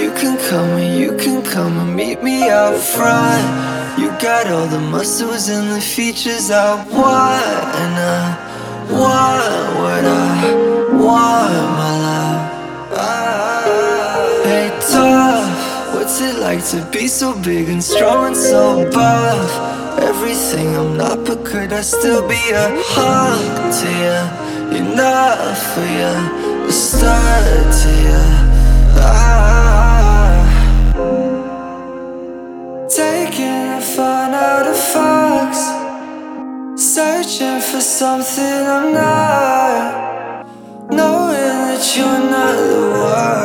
You can come and meet me out front. You got all the muscles and the features I want, and I want what I want, my love. Hey, tough, what's it like to be so big and strong and so buff? Everything I'm not, but could I still be a hug to you? Enough for you, a start to you. Taking a fun out of fox, searching for something I'm not, knowing that you're not the one.